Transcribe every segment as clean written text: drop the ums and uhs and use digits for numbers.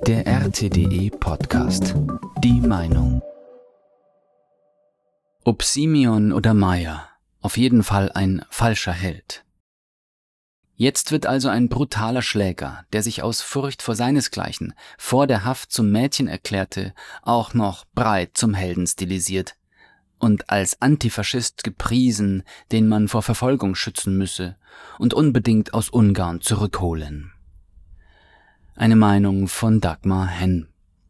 Der RTDE Podcast. Die Meinung. Ob Simeon oder Maya, auf jeden Fall ein falscher Held. Jetzt wird also ein brutaler Schläger, der sich aus Furcht vor seinesgleichen vor der Haft zum Mädchen erklärte, auch noch breit zum Helden stilisiert und als Antifaschist gepriesen, den man vor Verfolgung schützen müsse und unbedingt aus Ungarn zurückholen. Eine Meinung von Dagmar Henn.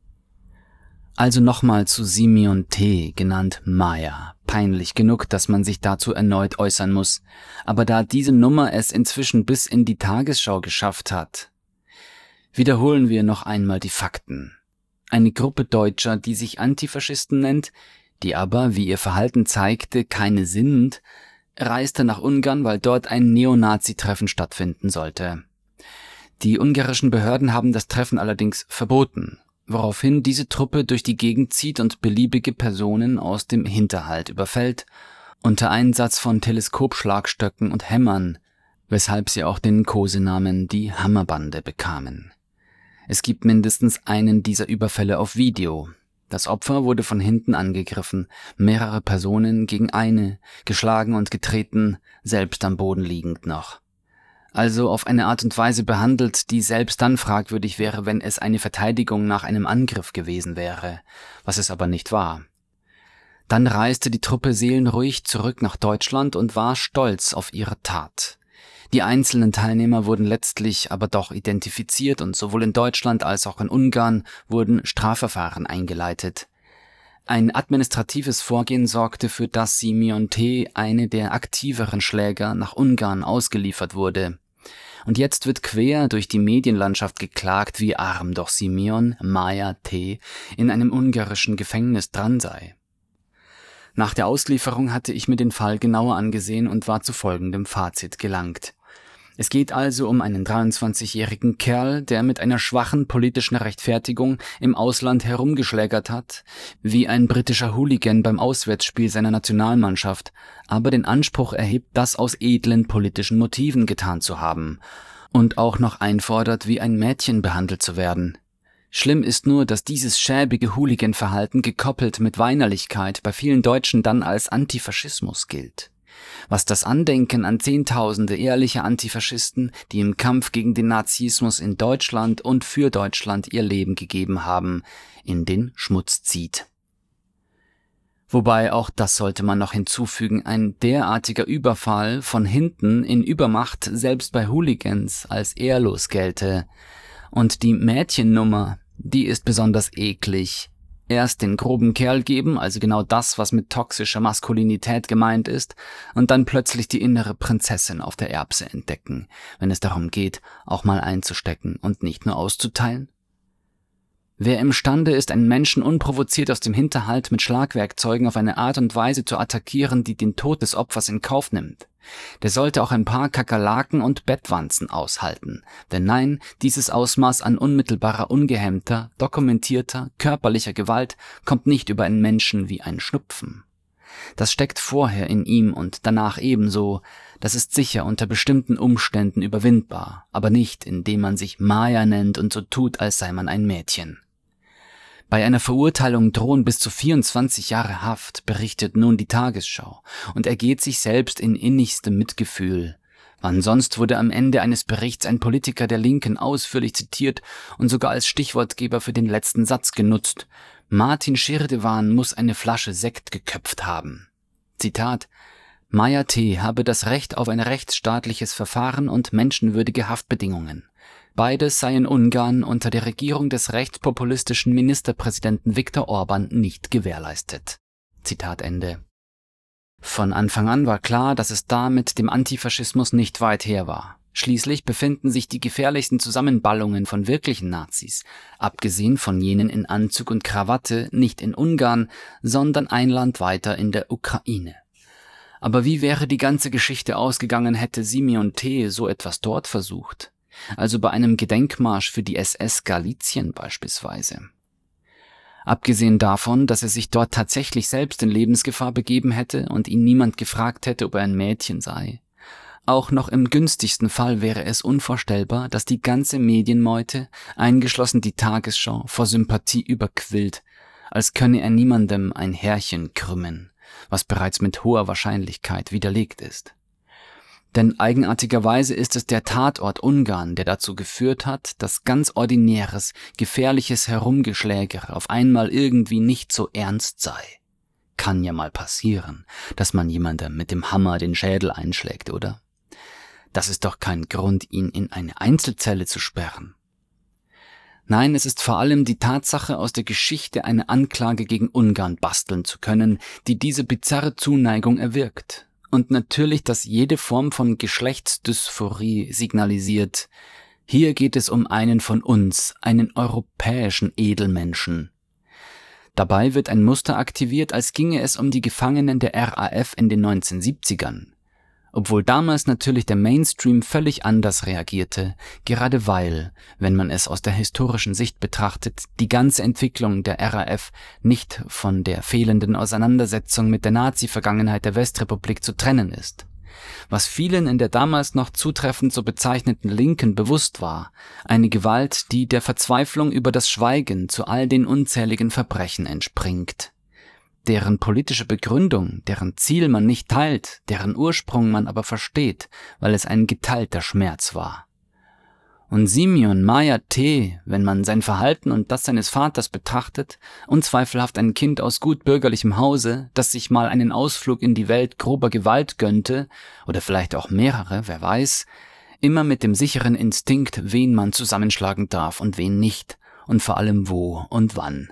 Also nochmal zu Simeon T., genannt Maya. Peinlich genug, dass man sich dazu erneut äußern muss. Aber da diese Nummer es inzwischen bis in die Tagesschau geschafft hat, wiederholen wir noch einmal die Fakten. Eine Gruppe Deutscher, die sich Antifaschisten nennt, die aber, wie ihr Verhalten zeigte, keine sind, reiste nach Ungarn, weil dort ein Neonazi-Treffen stattfinden sollte. Die ungarischen Behörden haben das Treffen allerdings verboten, woraufhin diese Truppe durch die Gegend zieht und beliebige Personen aus dem Hinterhalt überfällt, unter Einsatz von Teleskopschlagstöcken und Hämmern, weshalb sie auch den Kosenamen die Hammerbande bekamen. Es gibt mindestens einen dieser Überfälle auf Video. Das Opfer wurde von hinten angegriffen, mehrere Personen gegen eine, geschlagen und getreten, selbst am Boden liegend noch. Also auf eine Art und Weise behandelt, die selbst dann fragwürdig wäre, wenn es eine Verteidigung nach einem Angriff gewesen wäre, was es aber nicht war. Dann reiste die Truppe seelenruhig zurück nach Deutschland und war stolz auf ihre Tat. Die einzelnen Teilnehmer wurden letztlich aber doch identifiziert und sowohl in Deutschland als auch in Ungarn wurden Strafverfahren eingeleitet. Ein administratives Vorgehen sorgte für das Simeon T., eine der aktiveren Schläger, nach Ungarn ausgeliefert wurde. Und jetzt wird quer durch die Medienlandschaft geklagt, wie arm doch Simeon, Maya T., in einem ungarischen Gefängnis dran sei. Nach der Auslieferung hatte ich mir den Fall genauer angesehen und war zu folgendem Fazit gelangt. Es geht also um einen 23-jährigen Kerl, der mit einer schwachen politischen Rechtfertigung im Ausland herumgeschlägert hat, wie ein britischer Hooligan beim Auswärtsspiel seiner Nationalmannschaft, aber den Anspruch erhebt, das aus edlen politischen Motiven getan zu haben und auch noch einfordert, wie ein Mädchen behandelt zu werden. Schlimm ist nur, dass dieses schäbige Hooligan-Verhalten gekoppelt mit Weinerlichkeit bei vielen Deutschen dann als Antifaschismus gilt. Was das Andenken an Zehntausende ehrlicher Antifaschisten, die im Kampf gegen den Nazismus in Deutschland und für Deutschland ihr Leben gegeben haben, in den Schmutz zieht. Wobei, auch das sollte man noch hinzufügen, ein derartiger Überfall von hinten in Übermacht selbst bei Hooligans als ehrlos gelte. Und die Mädchennummer, die ist besonders eklig. Erst den groben Kerl geben, also genau das, was mit toxischer Maskulinität gemeint ist, und dann plötzlich die innere Prinzessin auf der Erbse entdecken, wenn es darum geht, auch mal einzustecken und nicht nur auszuteilen. Wer imstande ist, einen Menschen unprovoziert aus dem Hinterhalt mit Schlagwerkzeugen auf eine Art und Weise zu attackieren, die den Tod des Opfers in Kauf nimmt, der sollte auch ein paar Kakerlaken und Bettwanzen aushalten. Denn nein, dieses Ausmaß an unmittelbarer, ungehemmter, dokumentierter, körperlicher Gewalt kommt nicht über einen Menschen wie ein Schnupfen. Das steckt vorher in ihm und danach ebenso. Das ist sicher unter bestimmten Umständen überwindbar, aber nicht, indem man sich Maya nennt und so tut, als sei man ein Mädchen. Bei einer Verurteilung drohen bis zu 24 Jahre Haft, berichtet nun die Tagesschau, und ergeht sich selbst in innigstem Mitgefühl. Wann sonst wurde am Ende eines Berichts ein Politiker der Linken ausführlich zitiert und sogar als Stichwortgeber für den letzten Satz genutzt: Martin Schirdewan muss eine Flasche Sekt geköpft haben. Zitat: Maya T. habe das Recht auf ein rechtsstaatliches Verfahren und menschenwürdige Haftbedingungen. Beides sei in Ungarn unter der Regierung des rechtspopulistischen Ministerpräsidenten Viktor Orban nicht gewährleistet. Zitat Ende. Von Anfang an war klar, dass es da mit dem Antifaschismus nicht weit her war. Schließlich befinden sich die gefährlichsten Zusammenballungen von wirklichen Nazis, abgesehen von jenen in Anzug und Krawatte, nicht in Ungarn, sondern ein Land weiter in der Ukraine. Aber wie wäre die ganze Geschichte ausgegangen, hätte Simeon T. so etwas dort versucht? Also bei einem Gedenkmarsch für die SS Galizien beispielsweise. Abgesehen davon, dass er sich dort tatsächlich selbst in Lebensgefahr begeben hätte und ihn niemand gefragt hätte, ob er ein Mädchen sei. Auch noch im günstigsten Fall wäre es unvorstellbar, dass die ganze Medienmeute, eingeschlossen die Tagesschau, vor Sympathie überquillt, als könne er niemandem ein Härchen krümmen, was bereits mit hoher Wahrscheinlichkeit widerlegt ist. Denn eigenartigerweise ist es der Tatort Ungarn, der dazu geführt hat, dass ganz ordinäres, gefährliches Herumgeschlägere auf einmal irgendwie nicht so ernst sei. Kann ja mal passieren, dass man jemandem mit dem Hammer den Schädel einschlägt, oder? Das ist doch kein Grund, ihn in eine Einzelzelle zu sperren. Nein, es ist vor allem die Tatsache, aus der Geschichte eine Anklage gegen Ungarn basteln zu können, die diese bizarre Zuneigung erwirkt. Und natürlich, dass jede Form von Geschlechtsdysphorie signalisiert. Hier geht es um einen von uns, einen europäischen Edelmenschen. Dabei wird ein Muster aktiviert, als ginge es um die Gefangenen der RAF in den 1970ern. Obwohl damals natürlich der Mainstream völlig anders reagierte, gerade weil, wenn man es aus der historischen Sicht betrachtet, die ganze Entwicklung der RAF nicht von der fehlenden Auseinandersetzung mit der Nazi-Vergangenheit der Westrepublik zu trennen ist. Was vielen in der damals noch zutreffend so bezeichneten Linken bewusst war, eine Gewalt, die der Verzweiflung über das Schweigen zu all den unzähligen Verbrechen entspringt. Deren politische Begründung, deren Ziel man nicht teilt, deren Ursprung man aber versteht, weil es ein geteilter Schmerz war. Und Simeon Maia T., wenn man sein Verhalten und das seines Vaters betrachtet, unzweifelhaft ein Kind aus gut bürgerlichem Hause, das sich mal einen Ausflug in die Welt grober Gewalt gönnte, oder vielleicht auch mehrere, wer weiß, immer mit dem sicheren Instinkt, wen man zusammenschlagen darf und wen nicht, und vor allem wo und wann.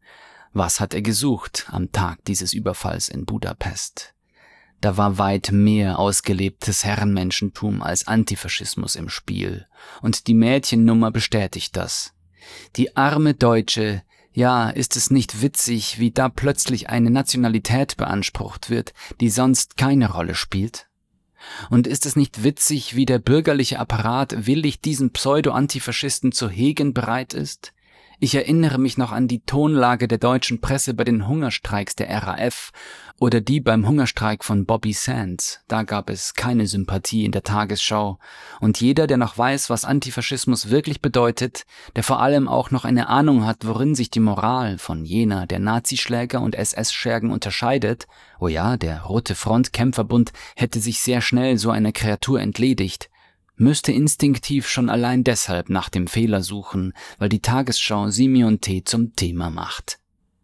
Was hat er gesucht am Tag dieses Überfalls in Budapest? Da war weit mehr ausgelebtes Herrenmenschentum als Antifaschismus im Spiel. Und die Mädchennummer bestätigt das. Die arme Deutsche, ja, ist es nicht witzig, wie da plötzlich eine Nationalität beansprucht wird, die sonst keine Rolle spielt? Und ist es nicht witzig, wie der bürgerliche Apparat willig diesen Pseudo-Antifaschisten zu hegen bereit ist? Ich erinnere mich noch an die Tonlage der deutschen Presse bei den Hungerstreiks der RAF oder die beim Hungerstreik von Bobby Sands. Da gab es keine Sympathie in der Tagesschau. Und jeder, der noch weiß, was Antifaschismus wirklich bedeutet, der vor allem auch noch eine Ahnung hat, worin sich die Moral von jener der Nazischläger und SS-Schergen unterscheidet, oh ja, der Rote Front-Kämpferbund hätte sich sehr schnell so einer Kreatur entledigt, müsste instinktiv schon allein deshalb nach dem Fehler suchen, weil die Tagesschau Simeon T. zum Thema macht.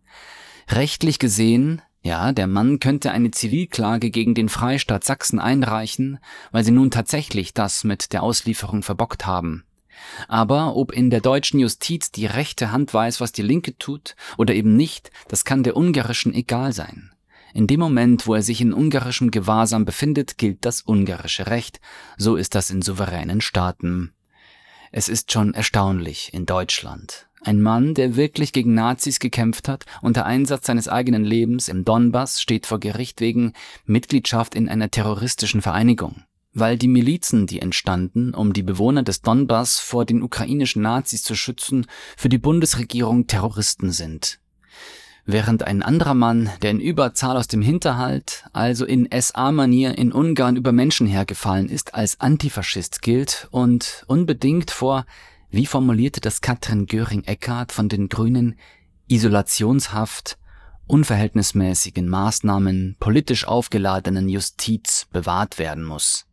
Rechtlich gesehen, ja, der Mann könnte eine Zivilklage gegen den Freistaat Sachsen einreichen, weil sie nun tatsächlich das mit der Auslieferung verbockt haben. Aber ob in der deutschen Justiz die rechte Hand weiß, was die linke tut, oder eben nicht, das kann der ungarischen egal sein. In dem Moment, wo er sich in ungarischem Gewahrsam befindet, gilt das ungarische Recht. So ist das in souveränen Staaten. Es ist schon erstaunlich in Deutschland. Ein Mann, der wirklich gegen Nazis gekämpft hat, unter Einsatz seines eigenen Lebens im Donbass, steht vor Gericht wegen Mitgliedschaft in einer terroristischen Vereinigung. Weil die Milizen, die entstanden, um die Bewohner des Donbass vor den ukrainischen Nazis zu schützen, für die Bundesregierung Terroristen sind. Während ein anderer Mann, der in Überzahl aus dem Hinterhalt, also in SA-Manier in Ungarn über Menschen hergefallen ist, als Antifaschist gilt und unbedingt vor, wie formulierte das Katrin Göring-Eckardt von den Grünen, Isolationshaft, unverhältnismäßigen Maßnahmen, politisch aufgeladenen Justiz bewahrt werden muss.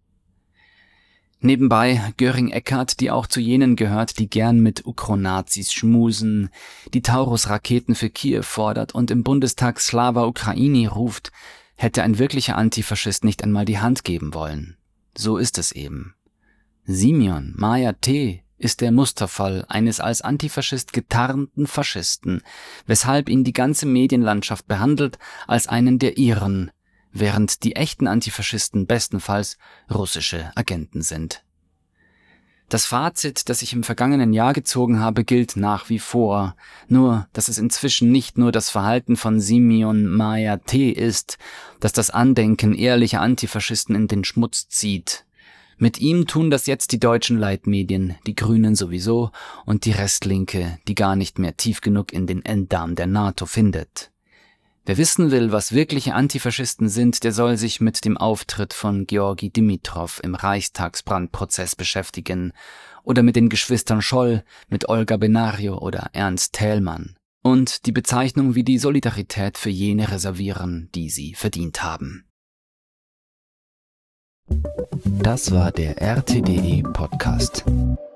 Nebenbei Göring-Eckardt, die auch zu jenen gehört, die gern mit Ukronazis schmusen, die Taurus-Raketen für Kiew fordert und im Bundestag Slava Ukraini ruft, hätte ein wirklicher Antifaschist nicht einmal die Hand geben wollen. So ist es eben. Simeon Maia T. ist der Musterfall eines als Antifaschist getarnten Faschisten, weshalb ihn die ganze Medienlandschaft behandelt als einen der ihren, während die echten Antifaschisten bestenfalls russische Agenten sind. Das Fazit, das ich im vergangenen Jahr gezogen habe, gilt nach wie vor, nur dass es inzwischen nicht nur das Verhalten von Simeon Maia T. ist, das das Andenken ehrlicher Antifaschisten in den Schmutz zieht. Mit ihm tun das jetzt die deutschen Leitmedien, die Grünen sowieso und die Restlinke, die gar nicht mehr tief genug in den Enddarm der NATO findet. Wer wissen will, was wirkliche Antifaschisten sind, der soll sich mit dem Auftritt von Georgi Dimitrov im Reichstagsbrandprozess beschäftigen oder mit den Geschwistern Scholl, mit Olga Benario oder Ernst Thälmann und die Bezeichnung wie die Solidarität für jene reservieren, die sie verdient haben. Das war der RTDE Podcast.